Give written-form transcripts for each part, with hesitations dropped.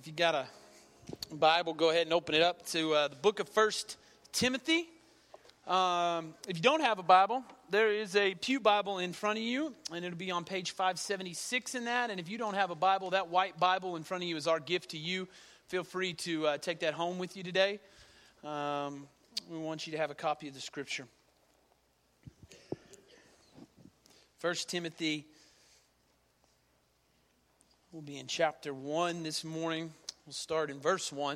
If you got a Bible, go ahead and open it up to the book of 1 Timothy. If you don't have a Bible, there is a pew Bible in front of you, and it'll be on page 576 in that. And if you don't have a Bible, that white Bible in front of you is our gift to you. Feel free to take that home with you today. We want you to have a copy of the Scripture. 1 Timothy, we'll be in chapter 1 this morning. We'll start in verse 1. It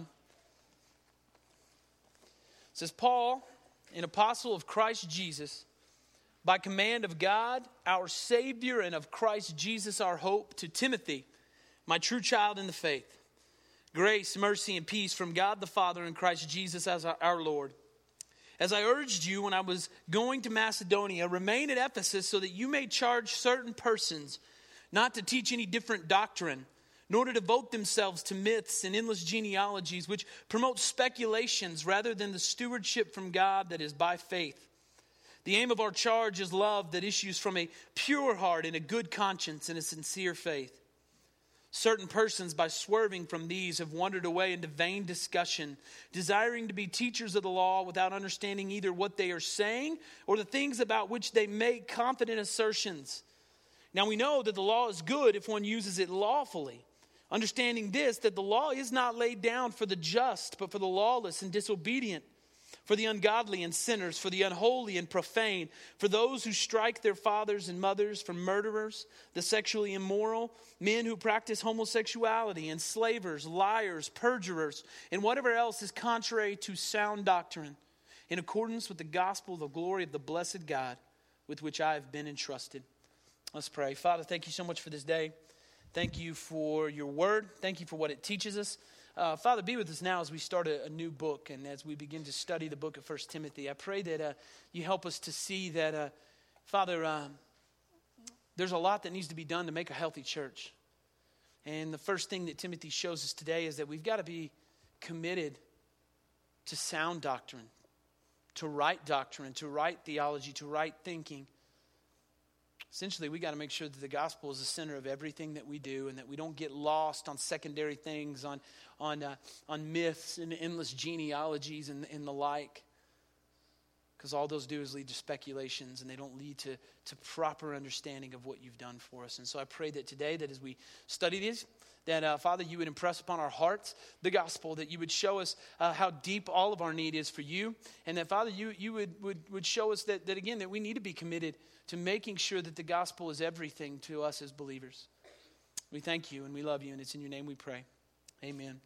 says, Paul, an apostle of Christ Jesus, by command of God, our Savior, and of Christ Jesus, our hope, to Timothy, my true child in the faith. Grace, mercy, and peace from God the Father and Christ Jesus as our Lord. As I urged you when I was going to Macedonia, remain at Ephesus so that you may charge certain persons not to teach any different doctrine, nor to devote themselves to myths and endless genealogies, which promote speculations rather than the stewardship from God that is by faith. The aim of our charge is love that issues from a pure heart and a good conscience and a sincere faith. Certain persons, by swerving from these, have wandered away into vain discussion, desiring to be teachers of the law without understanding either what they are saying or the things about which they make confident assertions. Now we know that the law is good if one uses it lawfully. Understanding this, that the law is not laid down for the just, but for the lawless and disobedient, for the ungodly and sinners, for the unholy and profane, for those who strike their fathers and mothers, for murderers, the sexually immoral, men who practice homosexuality, enslavers, liars, perjurers, and whatever else is contrary to sound doctrine, in accordance with the gospel of the glory of the blessed God, with which I have been entrusted. Let's pray. Father, thank you so much for this day. Thank you for your word. Thank you for what it teaches us. Father, be with us now as we start a new book and as we begin to study the book of 1 Timothy. I pray that you help us to see that, Father, there's a lot that needs to be done to make a healthy church. And the first thing that Timothy shows us today is that we've got to be committed to sound doctrine, to right theology, to right thinking. Essentially, we got to make sure that the gospel is the center of everything that we do, and that we don't get lost on secondary things, on myths and endless genealogies and the like. Because all those do is lead to speculations, and they don't lead to proper understanding of what you've done for us. And so I pray that today, that as we study this, that, Father, you would impress upon our hearts the gospel, that you would show us how deep all of our need is for you, and that, Father, you would show us that again, that we need to be committed to making sure that the gospel is everything to us as believers. We thank you and we love you, and it's in your name we pray. Amen.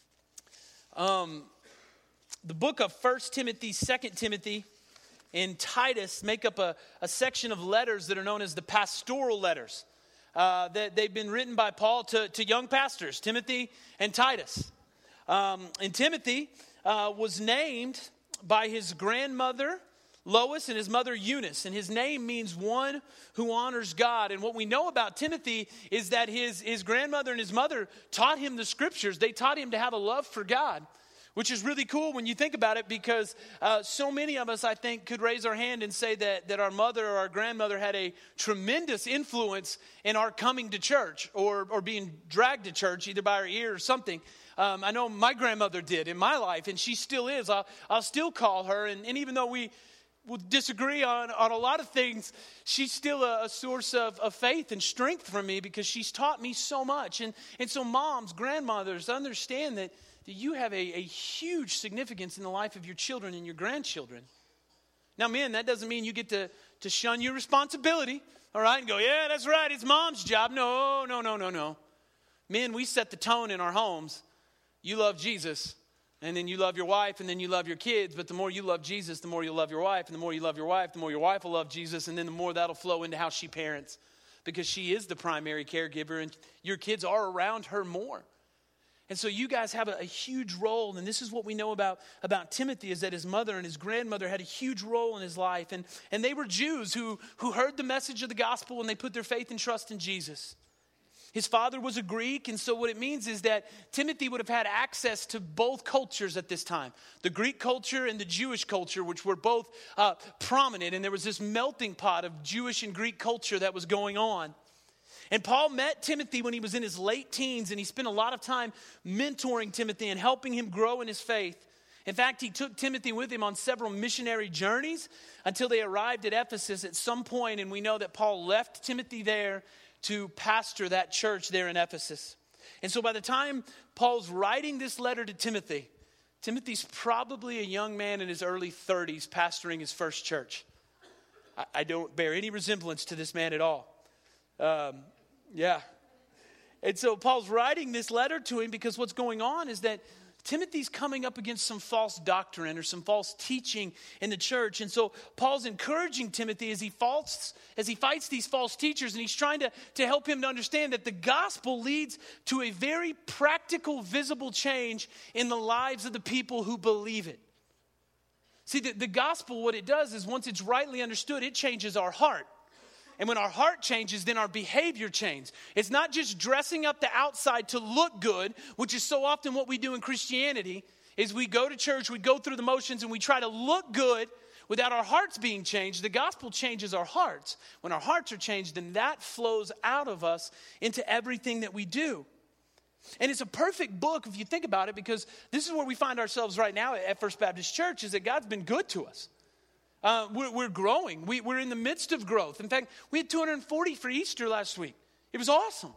The book of 1 Timothy, 2 Timothy, and Titus make up a section of letters that are known as the pastoral letters. That they've been written by Paul to young pastors, Timothy and Titus. And Timothy was named by his grandmother, Lois, and his mother, Eunice. And his name means one who honors God. And what we know about Timothy is that his grandmother and his mother taught him the scriptures. They taught him to have a love for God, which is really cool when you think about it, because so many of us, I think, could raise our hand and say that our mother or our grandmother had a tremendous influence in our coming to church or being dragged to church, either by our ear or something. I know my grandmother did in my life, and she still is. I'll still call her, and even though we will disagree on a lot of things, she's still a source of faith and strength for me, because she's taught me so much. And so moms, grandmothers, understand that you have a huge significance in the life of your children and your grandchildren. Now, men, that doesn't mean you get to shun your responsibility, all right, and go, yeah, that's right, it's mom's job. No. Men, we set the tone in our homes. You love Jesus, and then you love your wife, and then you love your kids. But the more you love Jesus, the more you'll love your wife. And the more you love your wife, the more your wife will love Jesus. And then the more that'll flow into how she parents, because she is the primary caregiver, and your kids are around her more. And so you guys have a huge role. And this is what we know about Timothy, is that his mother and his grandmother had a huge role in his life. And they were Jews who heard the message of the gospel, and they put their faith and trust in Jesus. His father was a Greek, and so what it means is that Timothy would have had access to both cultures at this time. The Greek culture and the Jewish culture, which were both prominent, and there was this melting pot of Jewish and Greek culture that was going on. And Paul met Timothy when he was in his late teens, and he spent a lot of time mentoring Timothy and helping him grow in his faith. In fact, he took Timothy with him on several missionary journeys until they arrived at Ephesus at some point, and we know that Paul left Timothy there to pastor that church there in Ephesus. And so by the time Paul's writing this letter to Timothy, Timothy's probably a young man in his early 30s pastoring his first church. I don't bear any resemblance to this man at all. And so Paul's writing this letter to him because what's going on is that Timothy's coming up against some false doctrine or some false teaching in the church. And so Paul's encouraging Timothy as he fights these false teachers, and he's trying to help him to understand that the gospel leads to a very practical, visible change in the lives of the people who believe it. See, the gospel, what it does is once it's rightly understood, it changes our heart. And when our heart changes, then our behavior changes. It's not just dressing up the outside to look good, which is so often what we do in Christianity, is we go to church, we go through the motions, and we try to look good without our hearts being changed. The gospel changes our hearts. When our hearts are changed, then that flows out of us into everything that we do. And it's a perfect book if you think about it, because this is where we find ourselves right now at First Baptist Church, is that God's been good to us. We're growing. We're in the midst of growth. In fact, we had 240 for Easter last week. It was awesome.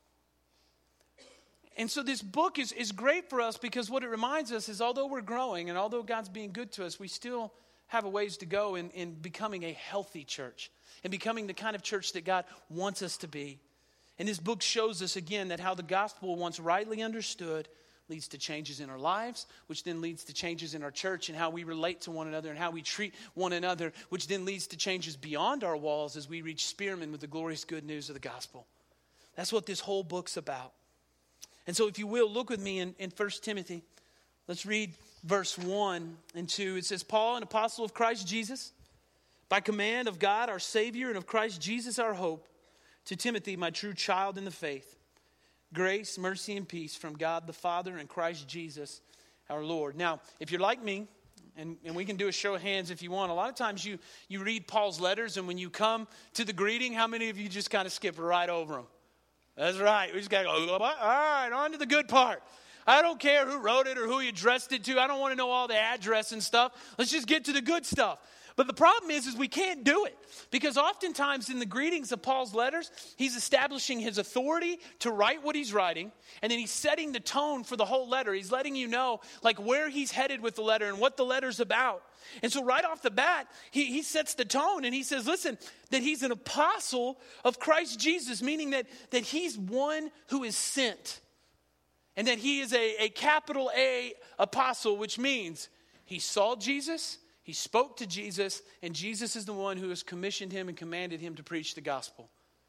And so this book is great for us because what it reminds us is although we're growing and although God's being good to us, we still have a ways to go in becoming a healthy church and becoming the kind of church that God wants us to be. And this book shows us again that how the gospel, once rightly understood, leads to changes in our lives, which then leads to changes in our church and how we relate to one another and how we treat one another, which then leads to changes beyond our walls as we reach Spearman with the glorious good news of the gospel. That's what this whole book's about. And so if you will, look with me in 1 Timothy. Let's read verse 1 and 2. It says, Paul, an apostle of Christ Jesus, by command of God our Savior and of Christ Jesus our hope, to Timothy, my true child in the faith. Grace, mercy, and peace from God the Father and Christ Jesus our Lord. Now, if you're like me, and we can do a show of hands if you want, a lot of times you read Paul's letters, and when you come to the greeting, how many of you just kind of skip right over them? That's right. We just got to go, all right, on to the good part. I don't care who wrote it or who you addressed it to. I don't want to know all the address and stuff. Let's just get to the good stuff. But the problem is we can't do it. Because oftentimes in the greetings of Paul's letters, he's establishing his authority to write what he's writing. And then he's setting the tone for the whole letter. He's letting you know like where he's headed with the letter and what the letter's about. And so right off the bat, he sets the tone and he says, listen, that he's an apostle of Christ Jesus, meaning that he's one who is sent. And that he is a capital A apostle, which means he saw Jesus, he spoke to Jesus, and Jesus is the one who has commissioned him and commanded him to preach the gospel.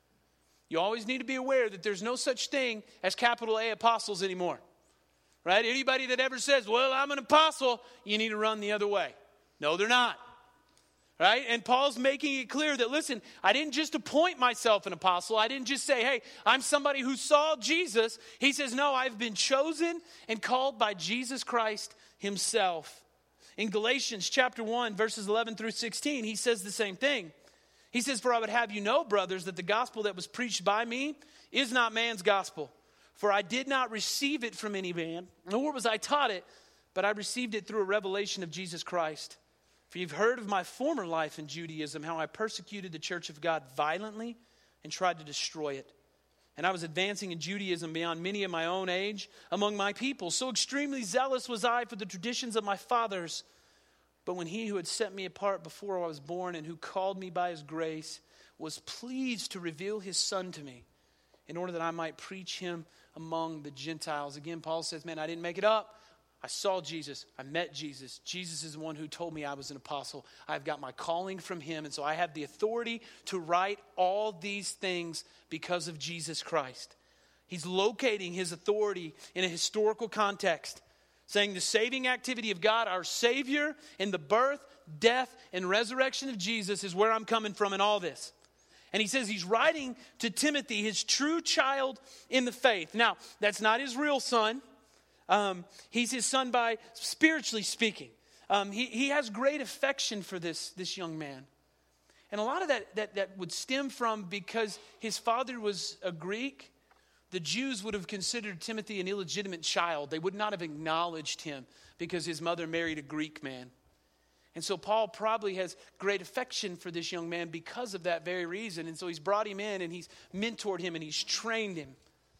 You always need to be aware that there's no such thing as capital A apostles anymore. Right? Anybody that ever says, well, I'm an apostle, you need to run the other way. No, they're not. Right? And Paul's making it clear that, listen, I didn't just appoint myself an apostle. I didn't just say, hey, I'm somebody who saw Jesus. He says, no, I've been chosen and called by Jesus Christ himself. In Galatians chapter 1, verses 11 through 16, he says the same thing. He says, for I would have you know, brothers, that the gospel that was preached by me is not man's gospel. For I did not receive it from any man, nor was I taught it, but I received it through a revelation of Jesus Christ. For you've heard of my former life in Judaism, how I persecuted the church of God violently and tried to destroy it. And I was advancing in Judaism beyond many of my own age among my people. So extremely zealous was I for the traditions of my fathers. But when he who had set me apart before I was born and who called me by his grace was pleased to reveal his son to me in order that I might preach him among the Gentiles. Again, Paul says, man, I didn't make it up. I saw Jesus. I met Jesus. Jesus is the one who told me I was an apostle. I've got my calling from him. And so I have the authority to write all these things because of Jesus Christ. He's locating his authority in a historical context, saying the saving activity of God, our Savior, in the birth, death, and resurrection of Jesus is where I'm coming from in all this. And he says he's writing to Timothy, his true child in the faith. Now, that's not his real son. He's his son by spiritually speaking. He has great affection for this young man. And a lot of that would stem from because his father was a Greek. The Jews would have considered Timothy an illegitimate child. They would not have acknowledged him because his mother married a Greek man. And so Paul probably has great affection for this young man because of that very reason. And so he's brought him in and he's mentored him and he's trained him.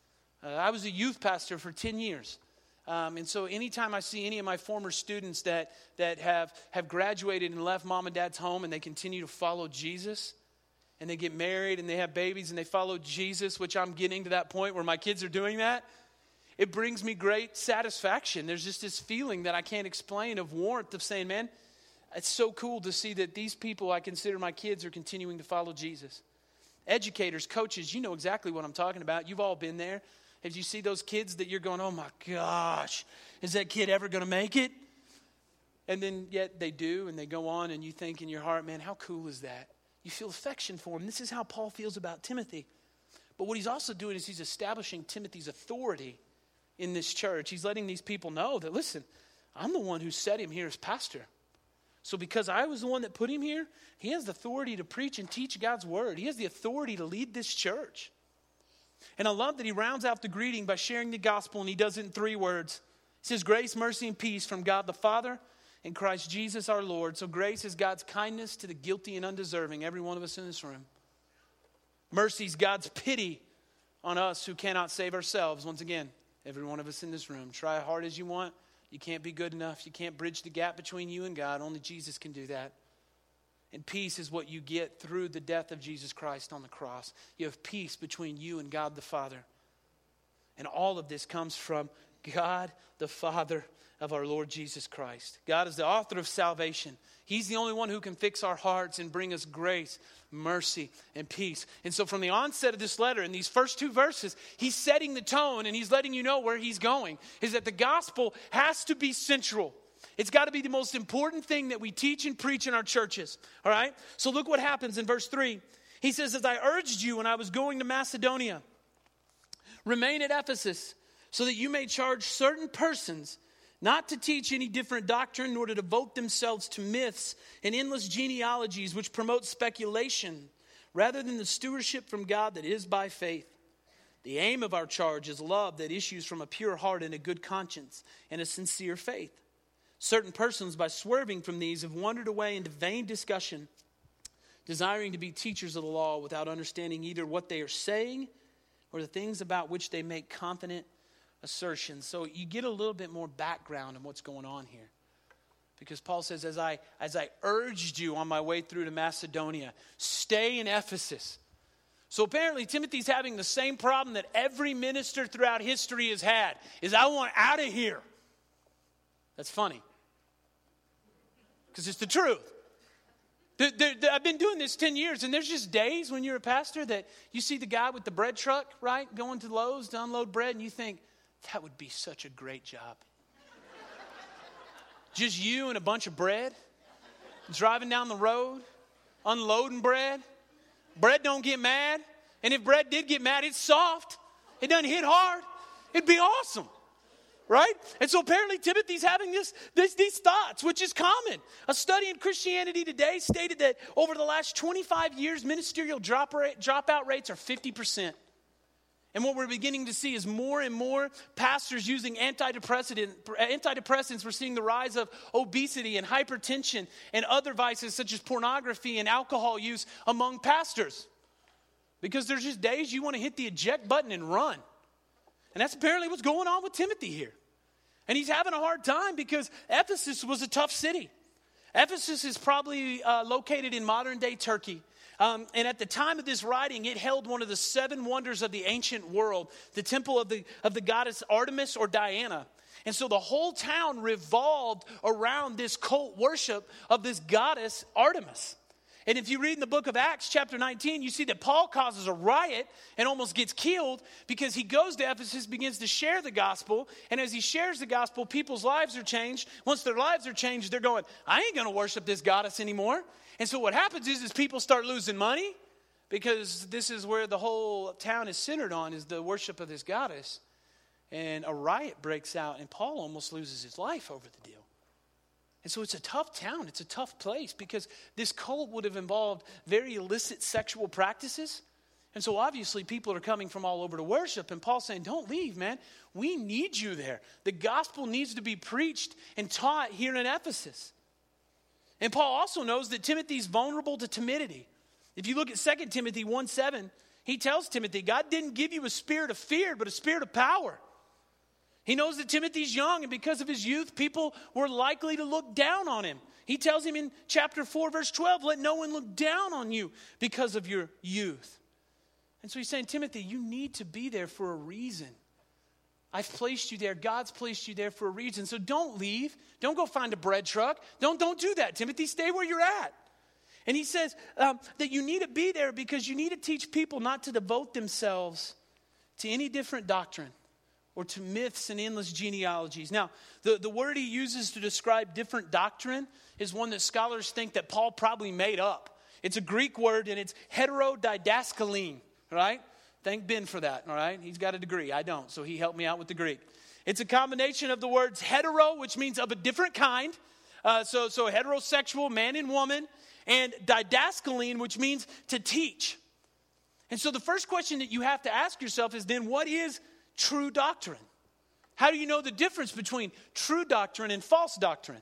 I was a youth pastor for 10 years. And so anytime I see any of my former students that have graduated and left mom and dad's home and they continue to follow Jesus, and they get married and they have babies and they follow Jesus, which I'm getting to that point where my kids are doing that, it brings me great satisfaction. There's just this feeling that I can't explain of warmth of saying, man, it's so cool to see that these people I consider my kids are continuing to follow Jesus. Educators, coaches, you know exactly what I'm talking about. You've all been there. If you see those kids that you're going, oh my gosh, is that kid ever going to make it? And then yet they do, and they go on, and you think in your heart, man, how cool is that? You feel affection for him. This is how Paul feels about Timothy. But what he's also doing is he's establishing Timothy's authority in this church. He's letting these people know that, listen, I'm the one who set him here as pastor. So because I was the one that put him here, he has the authority to preach and teach God's word. He has the authority to lead this church. And I love that he rounds out the greeting by sharing the gospel, and he does it in 3 words. He says, grace, mercy, and peace from God the Father and Christ Jesus our Lord. So grace is God's kindness to the guilty and undeserving, every one of us in this room. Mercy is God's pity on us who cannot save ourselves. Once again, every one of us in this room. Try as hard as you want. You can't be good enough. You can't bridge the gap between you and God. Only Jesus can do that. And peace is what you get through the death of Jesus Christ on the cross. You have peace between you and God the Father. And all of this comes from God the Father of our Lord Jesus Christ. God is the author of salvation. He's the only one who can fix our hearts and bring us grace, mercy, and peace. And so from the onset of this letter, in these first 2 verses, he's setting the tone and he's letting you know where he's going. Is that the gospel has to be central. It's got to be the most important thing that we teach and preach in our churches. All right? So look what happens in verse 3. He says, as I urged you when I was going to Macedonia, remain at Ephesus so that you may charge certain persons not to teach any different doctrine, nor to devote themselves to myths and endless genealogies which promote speculation, rather than the stewardship from God that is by faith. The aim of our charge is love that issues from a pure heart and a good conscience and a sincere faith. Certain persons, by swerving from these, have wandered away into vain discussion, desiring to be teachers of the law without understanding either what they are saying or the things about which they make confident assertions. So you get a little bit more background on what's going on here. Because Paul says, as I urged you on my way through to Macedonia, stay in Ephesus. So apparently Timothy's having the same problem that every minister throughout history has had, is I want out of here. That's funny. Because it's the truth. I've been doing this 10 years, and there's just days when you're a pastor that you see the guy with the bread truck, right, going to Lowe's to unload bread, and you think, that would be such a great job. Just you and a bunch of bread, driving down the road, unloading bread. Bread don't get mad, and if bread did get mad, it's soft. It doesn't hit hard. It'd be awesome. Right? And so apparently Timothy's having these thoughts, which is common. A study in Christianity Today stated that over the last 25 years, ministerial dropout rates are 50%. And what we're beginning to see is more and more pastors using antidepressants. We're seeing the rise of obesity and hypertension and other vices such as pornography and alcohol use among pastors. Because there's just days you want to hit the eject button and run. And that's apparently what's going on with Timothy here. And he's having a hard time because Ephesus was a tough city. Ephesus is probably located in modern-day Turkey. And at the time of this writing, it held one of the 7 wonders of the ancient world, the temple of the goddess Artemis or Diana. And so the whole town revolved around this cult worship of this goddess Artemis. And if you read in the book of Acts chapter 19, you see that Paul causes a riot and almost gets killed because he goes to Ephesus, begins to share the gospel. And as he shares the gospel, people's lives are changed. Once their lives are changed, they're going, I ain't going to worship this goddess anymore. And so what happens is people start losing money because this is where the whole town is centered on, is the worship of this goddess. And a riot breaks out and Paul almost loses his life over the deal. And so it's a tough town. It's a tough place because this cult would have involved very illicit sexual practices. And so obviously people are coming from all over to worship. And Paul's saying, don't leave, man. We need you there. The gospel needs to be preached and taught here in Ephesus. And Paul also knows that Timothy's vulnerable to timidity. If you look at 2 Timothy 1:7, he tells Timothy, God didn't give you a spirit of fear, but a spirit of power. He knows that Timothy's young, and because of his youth, people were likely to look down on him. He tells him in chapter 4, verse 12, let no one look down on you because of your youth. And so he's saying, Timothy, you need to be there for a reason. I've placed you there. God's placed you there for a reason. So don't leave. Don't go find a bread truck. Don't do that, Timothy. Stay where you're at. And he says that you need to be there because you need to teach people not to devote themselves to any different doctrine or to myths and endless genealogies. Now, the word he uses to describe different doctrine is one that scholars think that Paul probably made up. It's a Greek word, and it's heterodidaskalene, right? Thank Ben for that, all right? He's got a degree. I don't, so he helped me out with the Greek. It's a combination of the words hetero, which means of a different kind, so heterosexual, man and woman, and didaskalene, which means to teach. And so the first question that you have to ask yourself is then, what is true doctrine? How do you know the difference between true doctrine and false doctrine?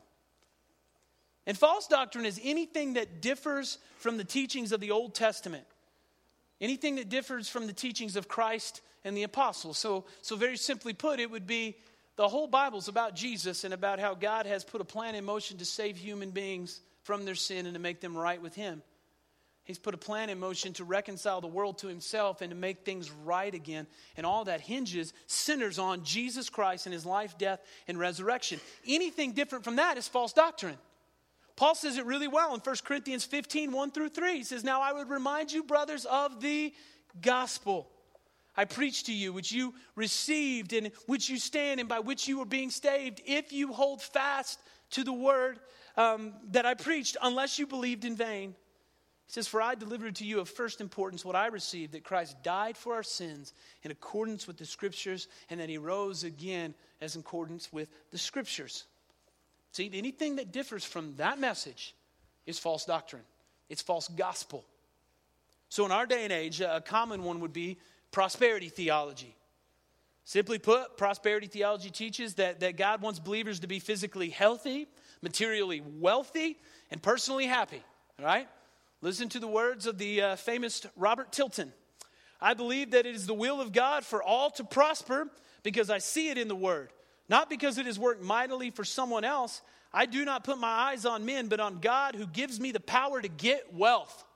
And false doctrine is anything that differs from the teachings of the Old Testament. Anything that differs from the teachings of Christ and the apostles. So very simply put, it would be the whole Bible's about Jesus and about how God has put a plan in motion to save human beings from their sin and to make them right with him. He's put a plan in motion to reconcile the world to himself and to make things right again. And all that hinges, centers on Jesus Christ and his life, death, and resurrection. Anything different from that is false doctrine. Paul says it really well in 1 Corinthians 15, 1-3. He says, now I would remind you, brothers, of the gospel I preached to you, which you received, and which you stand, and by which you are being saved, if you hold fast to the word that I preached, unless you believed in vain. He says, for I delivered to you of first importance what I received, that Christ died for our sins in accordance with the Scriptures, and that he rose again as in accordance with the Scriptures. See, anything that differs from that message is false doctrine. It's false gospel. So in our day and age, a common one would be prosperity theology. Simply put, prosperity theology teaches that God wants believers to be physically healthy, materially wealthy, and personally happy. All right? Listen to the words of the famous Robert Tilton. I believe that it is the will of God for all to prosper because I see it in the Word. Not because it has worked mightily for someone else. I do not put my eyes on men, but on God who gives me the power to get wealth.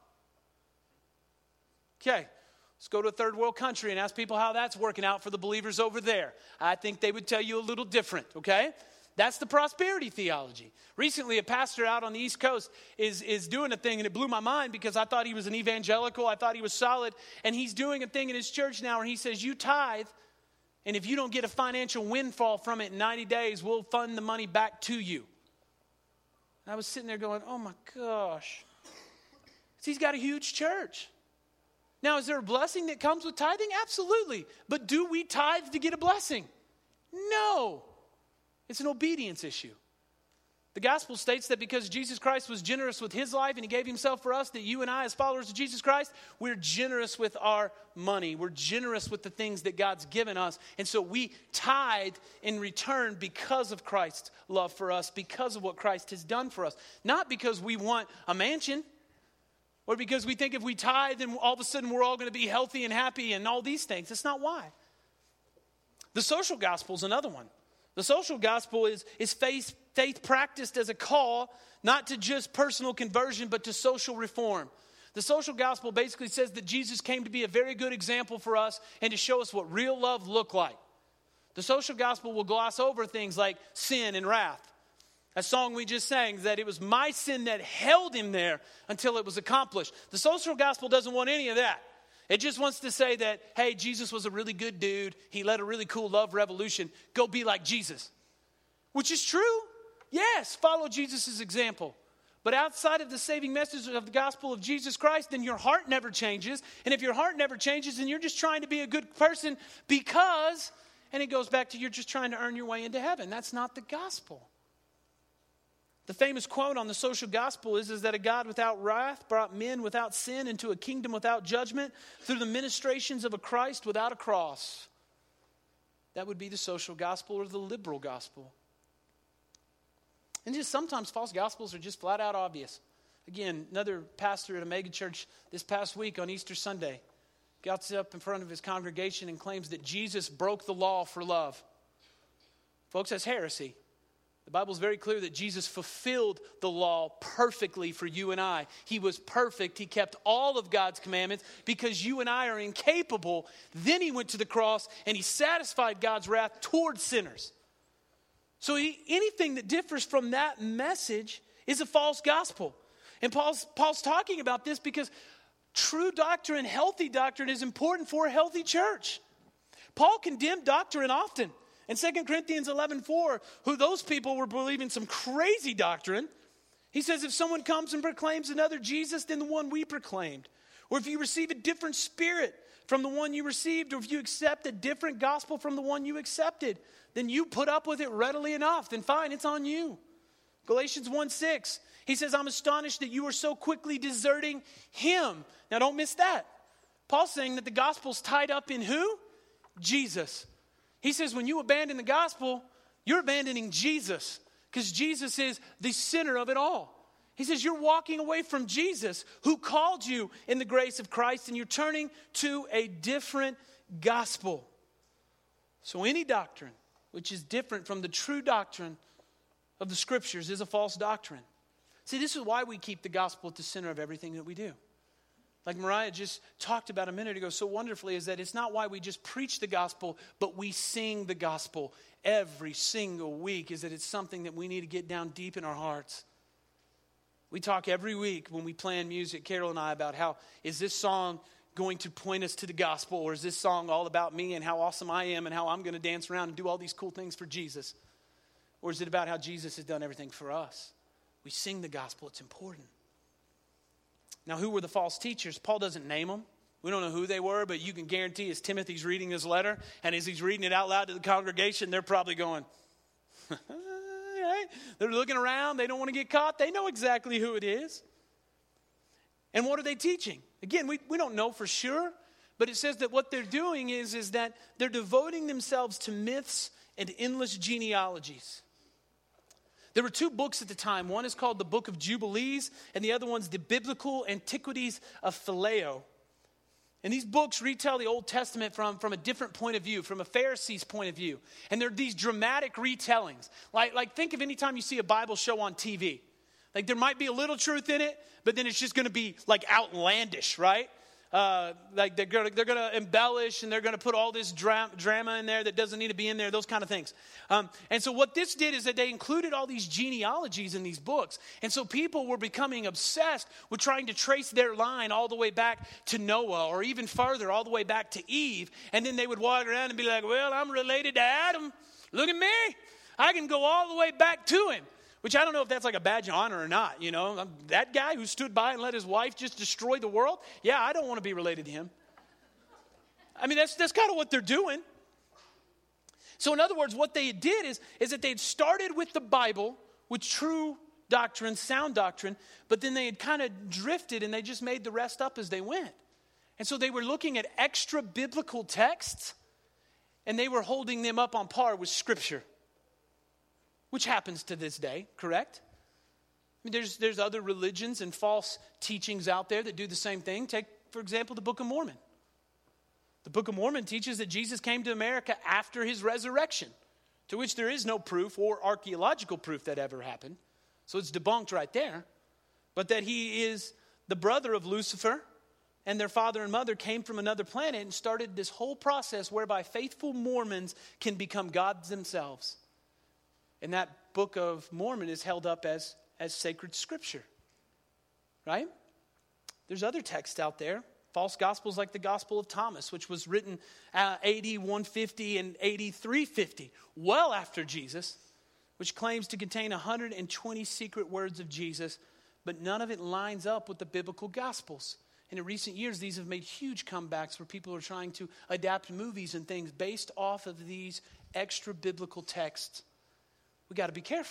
Okay, let's go to a third world country and ask people how that's working out for the believers over there. I think they would tell you a little different, okay? That's the prosperity theology. Recently, a pastor out on the East Coast is doing a thing, and it blew my mind because I thought he was an evangelical. I thought he was solid. And he's doing a thing in his church now where he says, you tithe, and if you don't get a financial windfall from it in 90 days, we'll fund the money back to you. And I was sitting there going, oh my gosh. He's got a huge church. Now, is there a blessing that comes with tithing? Absolutely. But do we tithe to get a blessing? No. It's an obedience issue. The gospel states that because Jesus Christ was generous with his life and he gave himself for us, that you and I, as followers of Jesus Christ, we're generous with our money. We're generous with the things that God's given us. And so we tithe in return because of Christ's love for us, because of what Christ has done for us. Not because we want a mansion, or because we think if we tithe, then all of a sudden we're all going to be healthy and happy and all these things. That's not why. The social gospel is another one. The social gospel is faith practiced as a call, not to just personal conversion, but to social reform. The social gospel basically says that Jesus came to be a very good example for us and to show us what real love looked like. The social gospel will gloss over things like sin and wrath. A song we just sang, that it was my sin that held him there until it was accomplished. The social gospel doesn't want any of that. It just wants to say that, hey, Jesus was a really good dude. He led a really cool love revolution. Go be like Jesus. Which is true. Yes, follow Jesus' example. But outside of the saving message of the gospel of Jesus Christ, then your heart never changes. And if your heart never changes, then you're just trying to be a good person because, and it goes back to you're just trying to earn your way into heaven. That's not the gospel. The famous quote on the social gospel is that a God without wrath brought men without sin into a kingdom without judgment through the ministrations of a Christ without a cross. That would be the social gospel or the liberal gospel. And just sometimes false gospels are just flat out obvious. Again, another pastor at a mega church this past week on Easter Sunday gets up in front of his congregation and claims that Jesus broke the law for love. Folks, that's heresy. The Bible is very clear that Jesus fulfilled the law perfectly for you and I. He was perfect. He kept all of God's commandments because you and I are incapable. Then he went to the cross and he satisfied God's wrath towards sinners. So anything that differs from that message is a false gospel. And Paul's talking about this because true doctrine, healthy doctrine is important for a healthy church. Paul condemned doctrine often. In 2 Corinthians 11:4, who those people were believing some crazy doctrine, he says if someone comes and proclaims another Jesus than the one we proclaimed, or if you receive a different spirit from the one you received, or if you accept a different gospel from the one you accepted, then you put up with it readily enough. Then fine, it's on you. Galatians 1:6, he says, I'm astonished that you are so quickly deserting him. Now don't miss that. Paul's saying that the gospel's tied up in who? Jesus. He says when you abandon the gospel, you're abandoning Jesus because Jesus is the center of it all. He says you're walking away from Jesus who called you in the grace of Christ and you're turning to a different gospel. So any doctrine which is different from the true doctrine of the scriptures is a false doctrine. See, this is why we keep the gospel at the center of everything that we do. Like Mariah just talked about a minute ago so wonderfully, is that it's not why we just preach the gospel, but we sing the gospel every single week, is that it's something that we need to get down deep in our hearts. We talk every week when we plan music, Carol and I, about how is this song going to point us to the gospel, or is this song all about me and how awesome I am and how I'm going to dance around and do all these cool things for Jesus? Or is it about how Jesus has done everything for us? We sing the gospel. It's important. Now, who were the false teachers? Paul doesn't name them. We don't know who they were, but you can guarantee as Timothy's reading this letter, and as he's reading it out loud to the congregation, they're probably going, right? They're looking around. They don't want to get caught. They know exactly who it is. And what are they teaching? Again, we don't know for sure, but it says that what they're doing is that they're devoting themselves to myths and endless genealogies. There were two books at the time. One is called the Book of Jubilees, and the other one's the Biblical Antiquities of Phileo. And these books retell the Old Testament from a different point of view, from a Pharisee's point of view. And they're these dramatic retellings. Like think of any time you see a Bible show on TV. Like there might be a little truth in it, but then it's just going to be like outlandish, right? Like they're going to embellish and they're going to put all this drama in there that doesn't need to be in there, those kind of things. And so what this did is that they included all these genealogies in these books. And so people were becoming obsessed with trying to trace their line all the way back to Noah, or even further, all the way back to Eve. And then they would walk around and be like, well, I'm related to Adam. Look at me. I can go all the way back to him. Which I don't know if that's like a badge of honor or not, you know. That guy who stood by and let his wife just destroy the world, yeah, I don't want to be related to him. I mean, that's kind of what they're doing. So in other words, what they did is that they had started with the Bible, with true doctrine, sound doctrine, but then they had kind of drifted and they just made the rest up as they went. And so they were looking at extra biblical texts and they were holding them up on par with Scripture. Which happens to this day, correct? I mean, there's other religions and false teachings out there that do the same thing. Take, for example, the Book of Mormon. The Book of Mormon teaches that Jesus came to America after his resurrection, to which there is no proof or archaeological proof that ever happened. So it's debunked right there. But that he is the brother of Lucifer, and their father and mother came from another planet and started this whole process whereby faithful Mormons can become gods themselves. And that Book of Mormon is held up as sacred scripture, right? There's other texts out there, false gospels like the Gospel of Thomas, which was written AD 150 and AD 350, well after Jesus, which claims to contain 120 secret words of Jesus, but none of it lines up with the biblical gospels. And in recent years, these have made huge comebacks where people are trying to adapt movies and things based off of these extra biblical texts. We got to be careful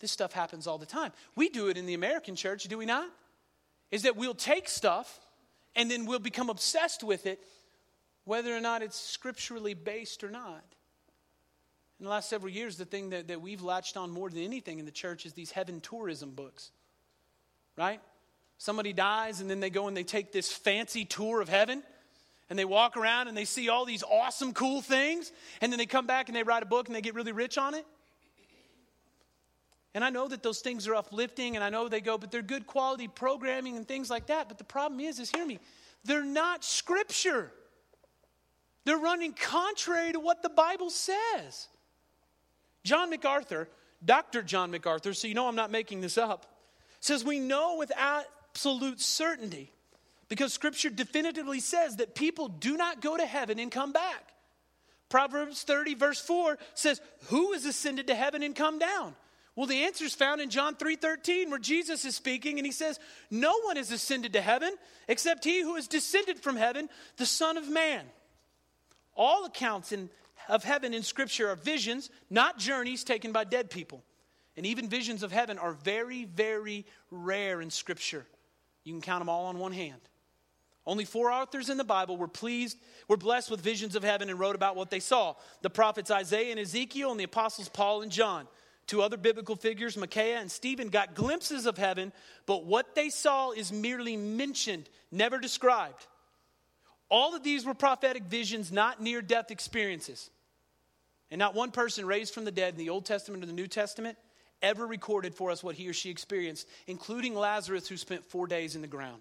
this stuff happens all the time. We do it in the American church, do we not? Is that we'll take stuff and then we'll become obsessed with it, whether or not it's scripturally based or not. In the last several years, the thing that we've latched on more than anything in the church is these heaven tourism books, right? Somebody dies and then they go and they take this fancy tour of heaven and they walk around and they see all these awesome, cool things, and then they come back and they write a book and they get really rich on it. And I know that those things are uplifting, and I know they go, but they're good quality programming and things like that. But the problem is hear me, they're not scripture. They're running contrary to what the Bible says. John MacArthur, Dr. John MacArthur, so you know I'm not making this up, says we know with absolute certainty, because Scripture definitively says that people do not go to heaven and come back. Proverbs 30 verse 4 says, who has ascended to heaven and come down? Well, the answer is found in John 3:13, where Jesus is speaking, and he says, no one has ascended to heaven except he who has descended from heaven, the Son of Man. All accounts of heaven in Scripture are visions, not journeys taken by dead people. And even visions of heaven are very, very rare in Scripture. You can count them all on one hand. Only 4 authors in the Bible were blessed with visions of heaven and wrote about what they saw. The prophets Isaiah and Ezekiel, and the apostles Paul and John. 2 other biblical figures, Micaiah and Stephen, got glimpses of heaven, but what they saw is merely mentioned, never described. All of these were prophetic visions, not near-death experiences. And not one person raised from the dead in the Old Testament or the New Testament ever recorded for us what he or she experienced, including Lazarus, who spent 4 days in the ground.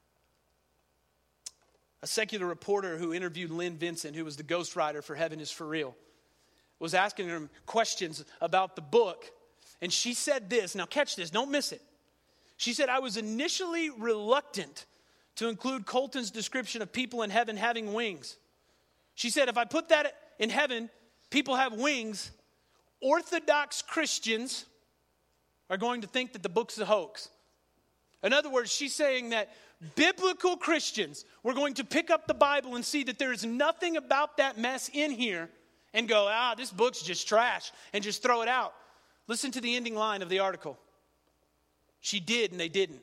A secular reporter who interviewed Lynn Vincent, who was the ghostwriter for Heaven is For Real, was asking him questions about the book. And she said this, now catch this, don't miss it. She said, I was initially reluctant to include Colton's description of people in heaven having wings. She said, if I put that in heaven, people have wings, Orthodox Christians are going to think that the book's a hoax. In other words, she's saying that biblical Christians were going to pick up the Bible and see that there is nothing about that mess in here and go, this book's just trash, and just throw it out. Listen to the ending line of the article. She did, and they didn't.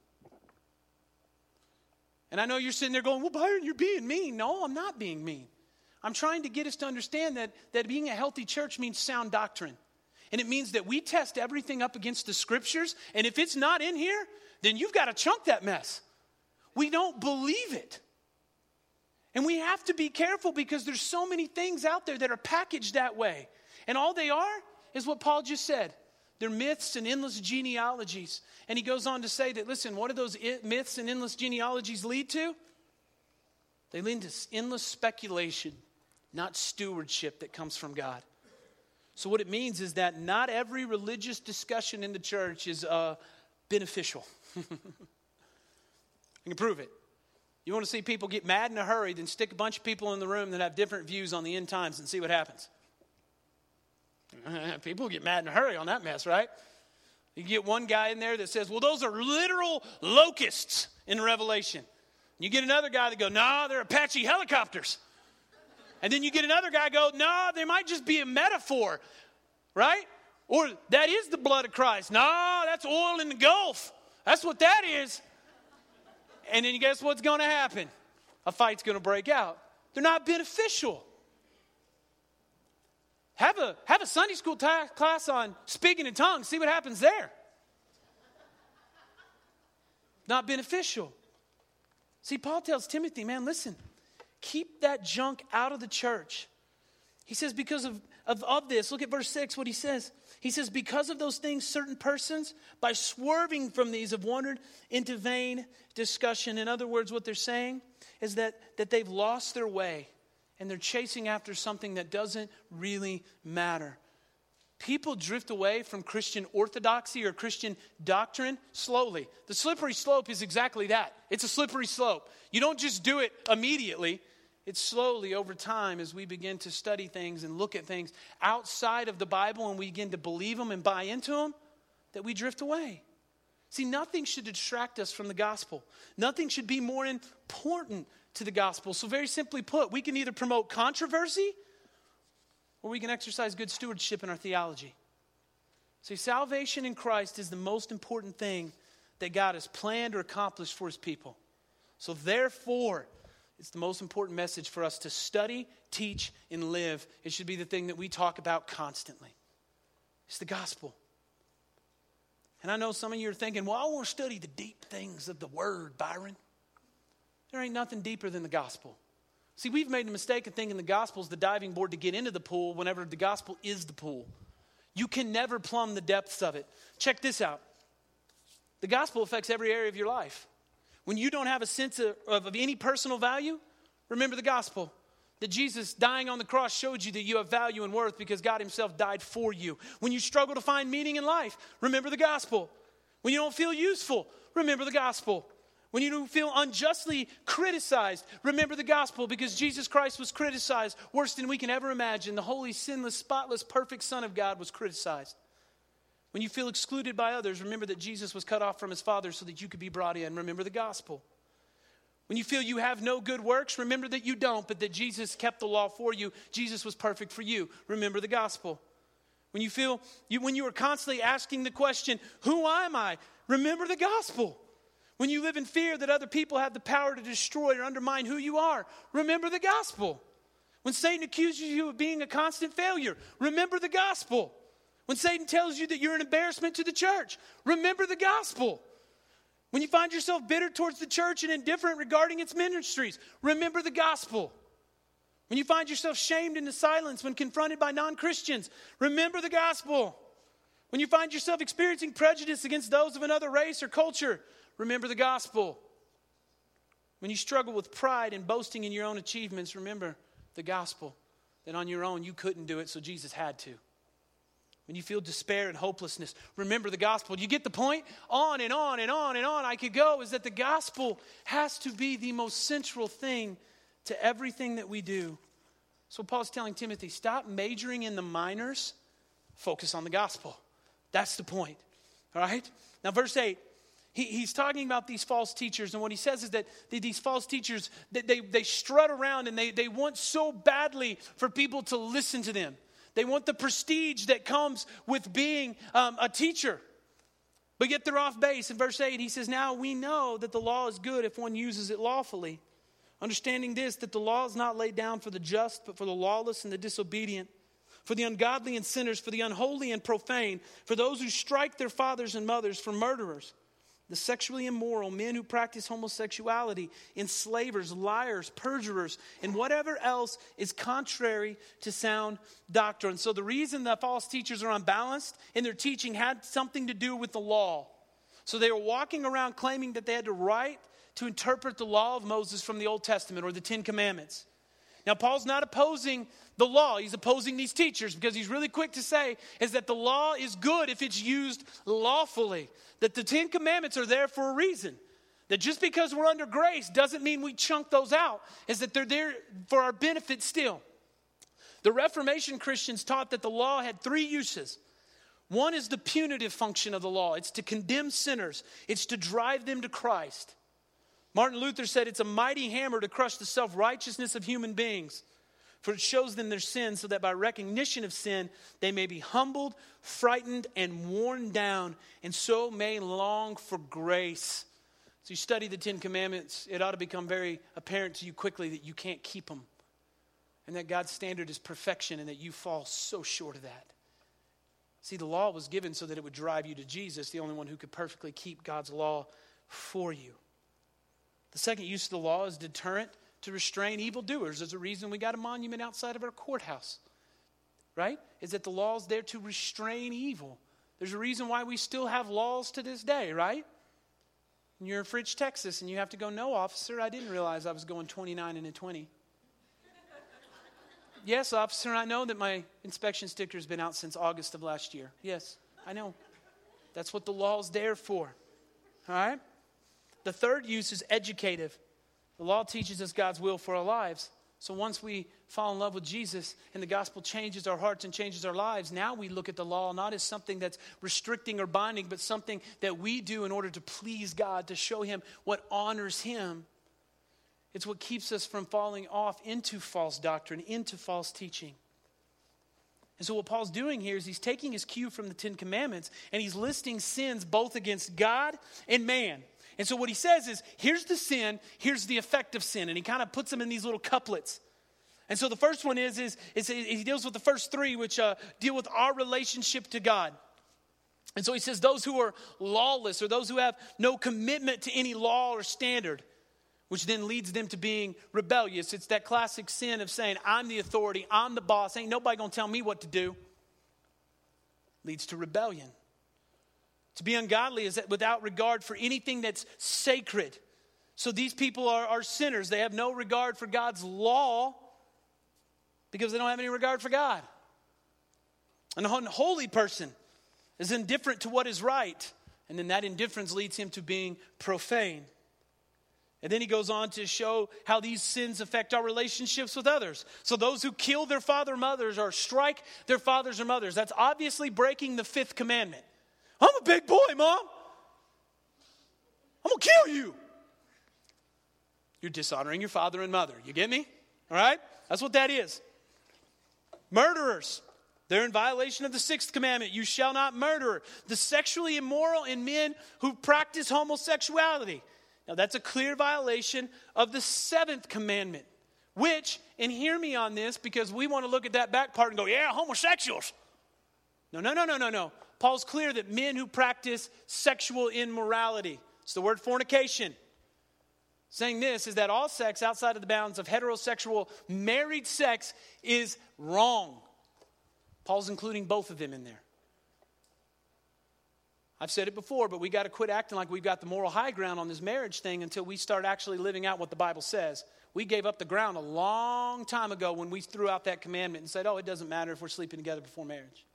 And I know you're sitting there going, well, Byron, you're being mean. No, I'm not being mean. I'm trying to get us to understand that being a healthy church means sound doctrine. And it means that we test everything up against the Scriptures, and if it's not in here, then you've got to chunk that mess. We don't believe it. And we have to be careful because there's so many things out there that are packaged that way. And all they are is what Paul just said. They're myths and endless genealogies. And he goes on to say that, listen, what do those myths and endless genealogies lead to? They lead to endless speculation, not stewardship that comes from God. So what it means is that not every religious discussion in the church is beneficial. I can prove it. You want to see people get mad in a hurry, then stick a bunch of people in the room that have different views on the end times and see what happens. People get mad in a hurry on that mess, right? You get one guy in there that says, well, those are literal locusts in Revelation. You get another guy that goes, no, they're Apache helicopters. And then you get another guy go, no, they might just be a metaphor, right? Or that is the blood of Christ. No, that's oil in the Gulf. That's what that is. And then guess what's going to happen? A fight's going to break out. They're not beneficial. Have a Sunday school class on speaking in tongues. See what happens there. Not beneficial. See, Paul tells Timothy, man, listen, keep that junk out of the church. He says because of this, look at verse 6, what he says. He says, because of those things, certain persons, by swerving from these, have wandered into vain discussion. In other words, what they're saying is that they've lost their way and they're chasing after something that doesn't really matter. People drift away from Christian orthodoxy or Christian doctrine slowly. The slippery slope is exactly that. It's a slippery slope. You don't just do it immediately. It's slowly over time as we begin to study things and look at things outside of the Bible and we begin to believe them and buy into them, that we drift away. See, nothing should distract us from the gospel. Nothing should be more important to the gospel. So very simply put, we can either promote controversy or we can exercise good stewardship in our theology. See, salvation in Christ is the most important thing that God has planned or accomplished for his people. So therefore, it's the most important message for us to study, teach, and live. It should be the thing that we talk about constantly. It's the gospel. And I know some of you are thinking, well, I want to study the deep things of the word, Byron. There ain't nothing deeper than the gospel. See, we've made the mistake of thinking the gospel is the diving board to get into the pool whenever the gospel is the pool. You can never plumb the depths of it. Check this out. The gospel affects every area of your life. When you don't have a sense of any personal value, remember the gospel. That Jesus dying on the cross showed you that you have value and worth because God himself died for you. When you struggle to find meaning in life, remember the gospel. When you don't feel useful, remember the gospel. When you don't feel unjustly criticized, remember the gospel, because Jesus Christ was criticized worse than we can ever imagine. The holy, sinless, spotless, perfect Son of God was criticized. When you feel excluded by others, remember that Jesus was cut off from his Father so that you could be brought in. Remember the gospel. When you feel you have no good works, remember that you don't, but that Jesus kept the law for you. Jesus was perfect for you. Remember the gospel. When you feel, when you are constantly asking the question, who am I? Remember the gospel. When you live in fear that other people have the power to destroy or undermine who you are, remember the gospel. When Satan accuses you of being a constant failure, remember the gospel. When Satan tells you that you're an embarrassment to the church, remember the gospel. When you find yourself bitter towards the church and indifferent regarding its ministries, remember the gospel. When you find yourself shamed into silence when confronted by non-Christians, remember the gospel. When you find yourself experiencing prejudice against those of another race or culture, remember the gospel. When you struggle with pride and boasting in your own achievements, remember the gospel. That on your own you couldn't do it, so Jesus had to. When you feel despair and hopelessness, remember the gospel. Do you get the point? On and on and on and on I could go, is that the gospel has to be the most central thing to everything that we do. So Paul's telling Timothy, stop majoring in the minors, focus on the gospel. That's the point. All right? Now verse 8, he's talking about these false teachers, and what he says is that these false teachers, they strut around and they want so badly for people to listen to them. They want the prestige that comes with being a teacher. But yet they're off base. In verse 8, he says, now we know that the law is good if one uses it lawfully. Understanding this, that the law is not laid down for the just, but for the lawless and the disobedient, for the ungodly and sinners, for the unholy and profane, for those who strike their fathers and mothers, for murderers, the sexually immoral, men who practice homosexuality, enslavers, liars, perjurers, and whatever else is contrary to sound doctrine. So the reason the false teachers are unbalanced in their teaching had something to do with the law. So they were walking around claiming that they had to write to interpret the law of Moses from the Old Testament or the Ten Commandments. Now, Paul's not opposing the law. He's opposing these teachers because he's really quick to say is that the law is good if it's used lawfully. That the Ten Commandments are there for a reason. That just because we're under grace doesn't mean we chunk those out. Is that they're there for our benefit still. The Reformation Christians taught that the law had three uses. One is the punitive function of the law. It's to condemn sinners. It's to drive them to Christ. Martin Luther said it's a mighty hammer to crush the self-righteousness of human beings. For it shows them their sin so that by recognition of sin, they may be humbled, frightened, and worn down, and so may long for grace. So you study the Ten Commandments, it ought to become very apparent to you quickly that you can't keep them. And that God's standard is perfection and that you fall so short of that. See, the law was given so that it would drive you to Jesus, the only one who could perfectly keep God's law for you. The second use of the law is deterrent to restrain evildoers. There's a reason we got a monument outside of our courthouse, right? Is that the law is there to restrain evil. There's a reason why we still have laws to this day, right? And you're in Fridge, Texas, and you have to go, no, officer, I didn't realize I was going 29 and a 20. Yes, officer, I know that my inspection sticker has been out since August of last year. Yes, I know. That's what the law is there for, all right? The third use is educative. The law teaches us God's will for our lives. So once we fall in love with Jesus and the gospel changes our hearts and changes our lives, now we look at the law not as something that's restricting or binding, but something that we do in order to please God, to show him what honors him. It's what keeps us from falling off into false doctrine, into false teaching. And so what Paul's doing here is he's taking his cue from the Ten Commandments and he's listing sins both against God and man. And so what he says is, here's the sin, here's the effect of sin. And he kind of puts them in these little couplets. And so the first one is he deals with the first three, which deal with our relationship to God. And so he says those who are lawless, or those who have no commitment to any law or standard, which then leads them to being rebellious. It's that classic sin of saying, I'm the authority, I'm the boss, ain't nobody gonna tell me what to do. Leads to rebellion. To be ungodly is that without regard for anything that's sacred. So these people are sinners. They have no regard for God's law because they don't have any regard for God. An unholy person is indifferent to what is right, and then that indifference leads him to being profane. And then he goes on to show how these sins affect our relationships with others. So those who kill their father or mothers or strike their fathers or mothers, that's obviously breaking the fifth commandment. I'm a big boy, Mom. I'm going to kill you. You're dishonoring your father and mother. You get me? All right? That's what that is. Murderers. They're in violation of the sixth commandment. You shall not murder. The sexually immoral in men who practice homosexuality. Now that's a clear violation of the seventh commandment. Which, and hear me on this, because we want to look at that back part and go, yeah, homosexuals. No. Paul's clear that men who practice sexual immorality. It's the word fornication. Saying this is that all sex outside of the bounds of heterosexual married sex is wrong. Paul's including both of them in there. I've said it before, but we got to quit acting like we've got the moral high ground on this marriage thing until we start actually living out what the Bible says. We gave up the ground a long time ago when we threw out that commandment and said, oh, it doesn't matter if we're sleeping together before marriage.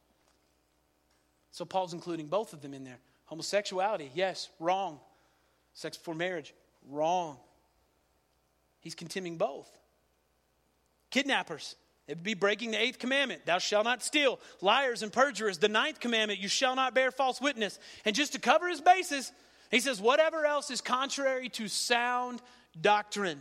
So Paul's including both of them in there. Homosexuality, yes, wrong. Sex before marriage, wrong. He's condemning both. Kidnappers. It would be breaking the eighth commandment. Thou shalt not steal. Liars and perjurers. The ninth commandment. You shall not bear false witness. And just to cover his bases, he says, whatever else is contrary to sound doctrine.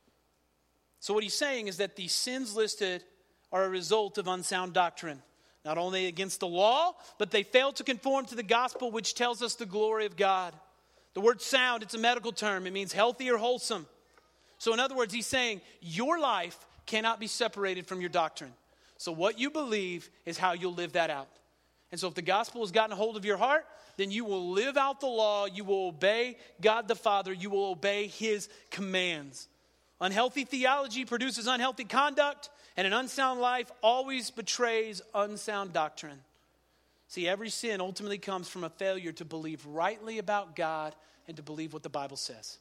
So what he's saying is that the sins listed are a result of unsound doctrine. Not only against the law, but they fail to conform to the gospel, which tells us the glory of God. The word sound, it's a medical term. It means healthy or wholesome. So in other words, he's saying your life cannot be separated from your doctrine. So what you believe is how you'll live that out. And so if the gospel has gotten a hold of your heart, then you will live out the law. You will obey God the Father. You will obey his commands. Unhealthy theology produces unhealthy conduct, and an unsound life always betrays unsound doctrine. See, every sin ultimately comes from a failure to believe rightly about God and to believe what the Bible says.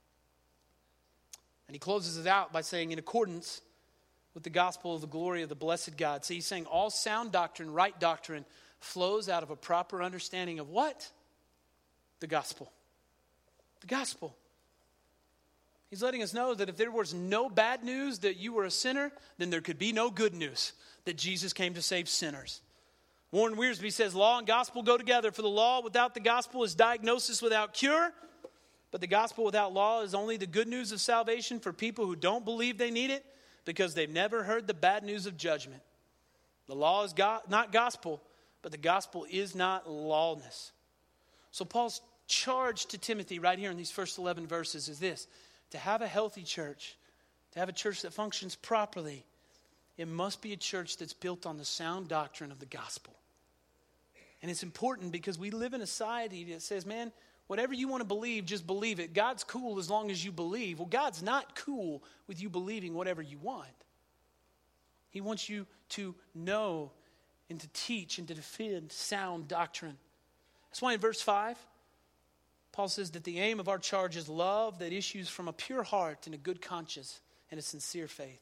And he closes it out by saying, in accordance with the gospel of the glory of the blessed God. So he's saying all sound doctrine, right doctrine, flows out of a proper understanding of what? The gospel. The gospel. He's letting us know that if there was no bad news that you were a sinner, then there could be no good news that Jesus came to save sinners. Warren Wiersbe says, law and gospel go together, for the law without the gospel is diagnosis without cure. But the gospel without law is only the good news of salvation for people who don't believe they need it because they've never heard the bad news of judgment. The law is not gospel, but the gospel is not lawlessness. So Paul's charge to Timothy right here in these first 11 verses is this: to have a healthy church, to have a church that functions properly, it must be a church that's built on the sound doctrine of the gospel. And it's important because we live in a society that says, man, whatever you want to believe, just believe it. God's cool as long as you believe. Well, God's not cool with you believing whatever you want. He wants you to know and to teach and to defend sound doctrine. That's why in verse 5, Paul says that the aim of our charge is love that issues from a pure heart and a good conscience and a sincere faith.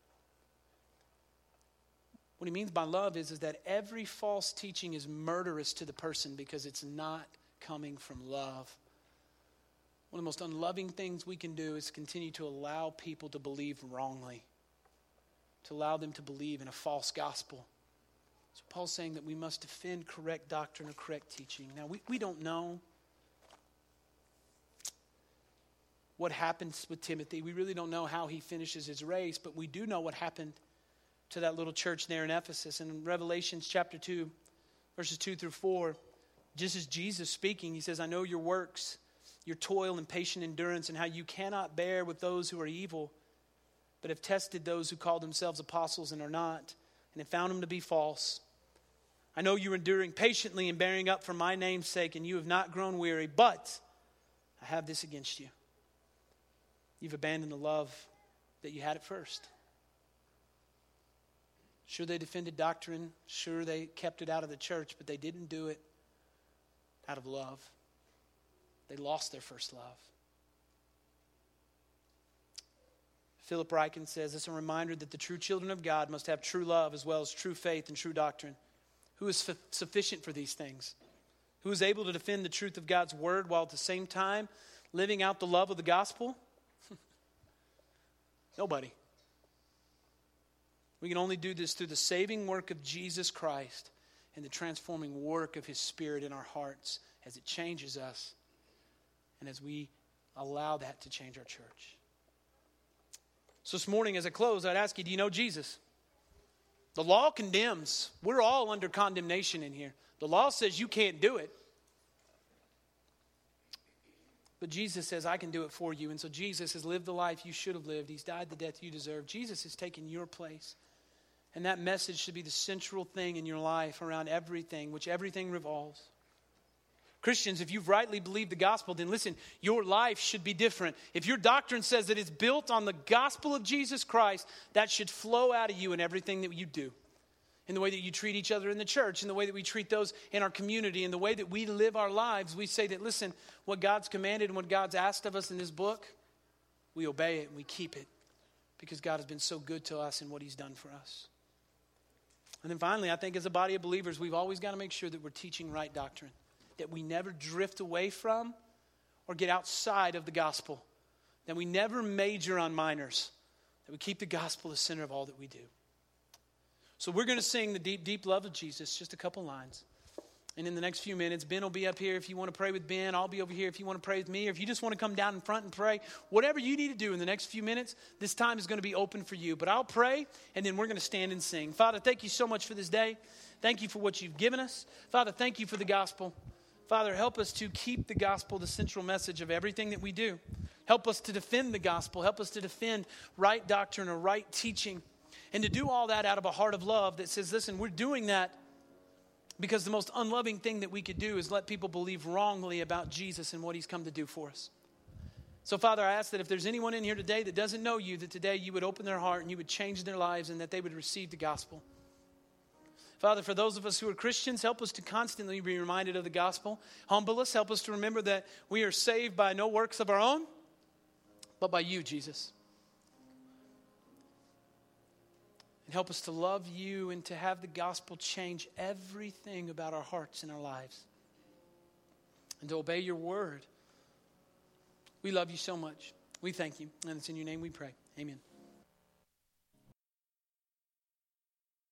What he means by love is that every false teaching is murderous to the person because it's not coming from love. One of the most unloving things we can do is continue to allow people to believe wrongly, to allow them to believe in a false gospel. So Paul's saying that we must defend correct doctrine or correct teaching. Now, we don't know what happens with Timothy. We really don't know how he finishes his race, but we do know what happened to that little church there in Ephesus. And in Revelation chapter 2, verses 2 through 4, just as Jesus speaking, he says, I know your works, your toil and patient endurance, and how you cannot bear with those who are evil, but have tested those who call themselves apostles and are not, and have found them to be false. I know you are enduring patiently and bearing up for my name's sake, and you have not grown weary, but I have this against you. You've abandoned the love that you had at first. Sure, they defended doctrine. Sure, they kept it out of the church, but they didn't do it out of love. They lost their first love. Philip Ryken says, it's a reminder that the true children of God must have true love as well as true faith and true doctrine. Who is sufficient for these things? Who is able to defend the truth of God's word while at the same time living out the love of the gospel? Nobody. We can only do this through the saving work of Jesus Christ and the transforming work of his Spirit in our hearts as it changes us and as we allow that to change our church. So this morning as I close, I'd ask you, do you know Jesus? The law condemns. We're all under condemnation in here. The law says you can't do it. But Jesus says, I can do it for you. And so Jesus has lived the life you should have lived. He's died the death you deserve. Jesus has taken your place. And that message should be the central thing in your life around everything, which everything revolves. Christians, if you've rightly believed the gospel, then listen, your life should be different. If your doctrine says that it's built on the gospel of Jesus Christ, that should flow out of you in everything that you do. In the way that you treat each other in the church, in the way that we treat those in our community, in the way that we live our lives, we say that, listen, what God's commanded and what God's asked of us in this book, we obey it and we keep it because God has been so good to us and what he's done for us. And then finally, I think as a body of believers, we've always got to make sure that we're teaching right doctrine, that we never drift away from or get outside of the gospel, that we never major on minors, that we keep the gospel the center of all that we do. So we're going to sing the deep, deep love of Jesus, just a couple lines. And in the next few minutes, Ben will be up here if you want to pray with Ben. I'll be over here if you want to pray with me. Or if you just want to come down in front and pray, whatever you need to do in the next few minutes, this time is going to be open for you. But I'll pray, and then we're going to stand and sing. Father, thank you so much for this day. Thank you for what you've given us. Father, thank you for the gospel. Father, help us to keep the gospel the central message of everything that we do. Help us to defend the gospel. Help us to defend right doctrine or right teaching. And to do all that out of a heart of love that says, listen, we're doing that because the most unloving thing that we could do is let people believe wrongly about Jesus and what he's come to do for us. So, Father, I ask that if there's anyone in here today that doesn't know you, that today you would open their heart and you would change their lives and that they would receive the gospel. Father, for those of us who are Christians, help us to constantly be reminded of the gospel. Humble us. Help us to remember that we are saved by no works of our own, but by you, Jesus. And help us to love you and to have the gospel change everything about our hearts and our lives. And to obey your word. We love you so much. We thank you. And it's in your name we pray. Amen.